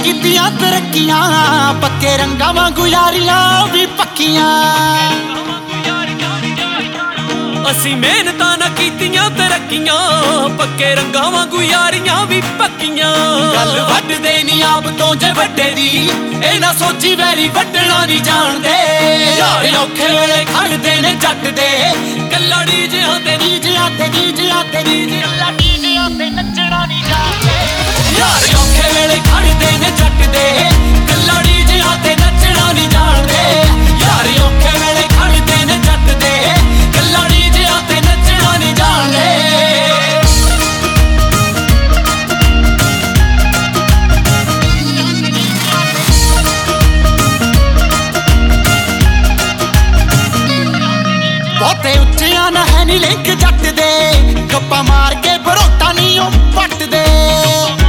कीतियां तरक्कियां, पक्के रंगा वांगू यारियां भी पक्कियां। असीं मेहनतां ना कीतियां तरक्कियां, पक्के रंगां वांगू यारियां भी पक्कियां। गल वड्डदे नी आप तो जे वड्डे दी, ए ना सोची वैरी वड्डना नी जाणदे। यार औखे वेले खड़दे ने जट दे, कल्ला डीजियां ते डीजियां ते डीजियां ते कल्ला डीजियां ते नच्चना नी जाणदे। यार औखे वेले खड़दे ने जट दे, कल्ला डीजियां ते नच्चना नी जाणदे। यार औखे वेले खड़दे ने जट दे, कल्ला डीजियां ते नच्चना नी जाणदे। बहुते उच्चियां ना है नी लिंक जट दे, गप्पा मार के बरोटा नी ओ पट दे।